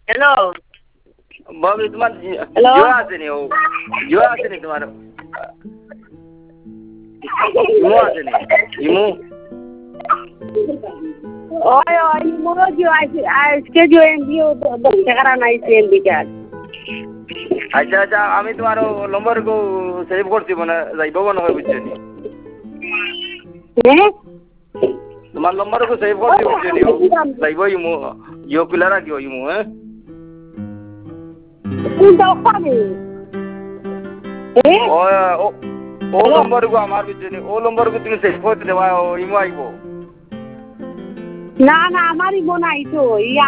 hello भाभी तुम्हार hello जियो আছে নি ও জিও আছে নি তোমার ইমো আছে নি ইমো ओए ओए मोरो जो आज के जो एमबी 10 টাকা নাই এমবি কার্ড আচ্ছা আচ্ছা আমি তোমার নম্বর কো সেভ করছি মানে যাইব না হয় বুঝছেন হ্যাঁ তোমার নম্বর কো সেভ করছি বুঝছেন যাইব ইমো জিও খুলে রাখিও ইমো হ্যাঁ কোনটা পাবে ও ও নম্বর কো আমার বুঝছেন ও নম্বর কো তুমি সেভ করতে দেবা ইমো আইবো না না আমারই বোন আইতো